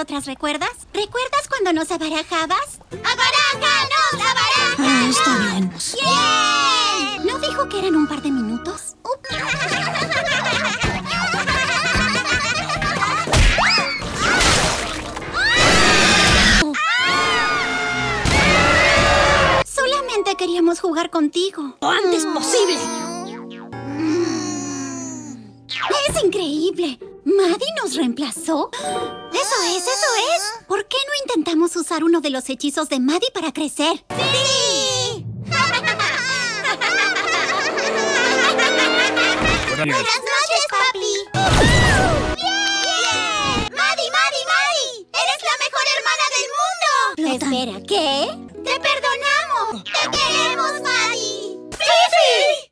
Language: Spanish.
nosotras, ¿recuerdas? ¿Recuerdas cuando nos abarajabas? ¡Abarájanos, abarájanos! Está bien. ¡Bien! ¿No dijo que eran un par de minutos? Solamente queríamos jugar contigo. ¡Lo antes posible! ¡Es increíble! ¿Maddie nos reemplazó? ¡Eso es! ¿Por qué no intentamos usar uno de los hechizos de Maddie para crecer? ¡Sí! Buenas noches, papi. ¡Bien! ¡Maddie! ¡Eres la mejor hermana del mundo! Espera, ¿qué? ¡Te perdonamos! ¡Te queremos, Maddie!